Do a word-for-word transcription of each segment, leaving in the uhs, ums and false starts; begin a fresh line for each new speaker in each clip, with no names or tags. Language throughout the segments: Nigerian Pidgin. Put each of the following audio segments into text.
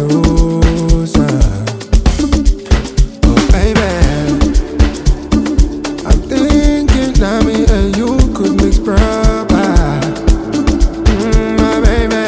closer. Oh baby, I'm thinking that me and you could mix proper. Mm, my baby,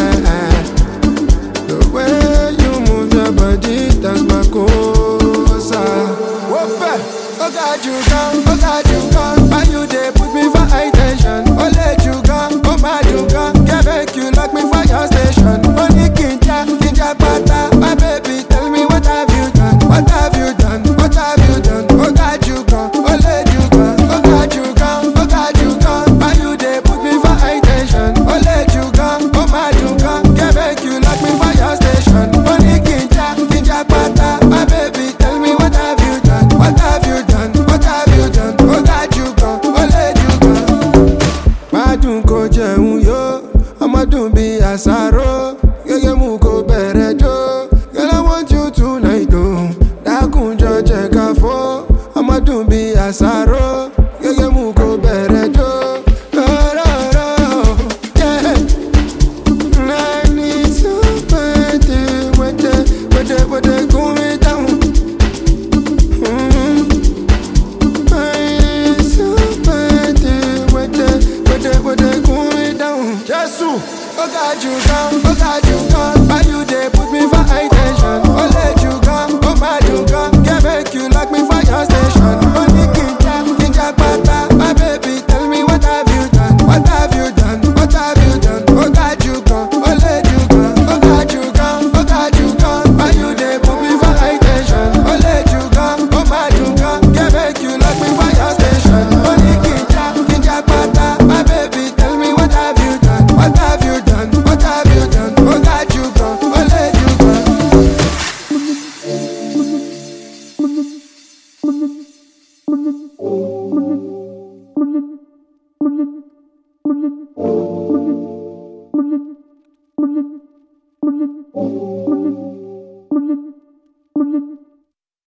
the way you move your body, that's my cosa. Whoop, oh God, you gone, oh God, you gone. Why you dey put me for high tension? Oh let you go, oh my you go. Can't make you lock me for your station. Only kinja, kinja pata. My baby, tell me what have you done? What have you done? What have you done? Oh God, you gone, oh let you go. Oh God, you gone, oh God, you gone. Why you dey put me for high tension? Oh let you go, oh my you go. Can't make you lock me for your station. Only kinja, kinja pata. My baby, tell me what have you done? What have you done? What have you done? Oh God, you gone, oh let you go. Madun ko jẹun yo, ọmọdún bí àṣàrò. Gẹ́gẹ́ mú kó bẹ̀rẹ̀ jó. Girl, I want you tonight o. Dákúnjọ jẹ ká fọ́. Ọmọdún bí àṣàrò. Gẹ́gẹ́ mú kó bẹ̀rẹ̀ jó. Rọ́rọ́rọ́, yeah. I need somebody with the, with the, with the cool me down. Mm. I need somebody with the, with the, with the cool me down. Jesus, oh God, you gone, oh God, you gone. Why you dey put me for high tension? Oh let you go, oh my you go. Can't make you lock me for your station. Only kinja, kinja pata. My baby, tell me what have you done? What have you done? What have you done? Oh God, you gone, oh let you go. Oh God, you gone, oh God, you gone. Why you dey put me for high tension? Oh let you go, oh my you go. Can't make you lock me for your station. Only kinja, kinja pata. My baby, tell me what have you done? What have you done? What have you done? Oh God, you gone, oh let you go.
Oh.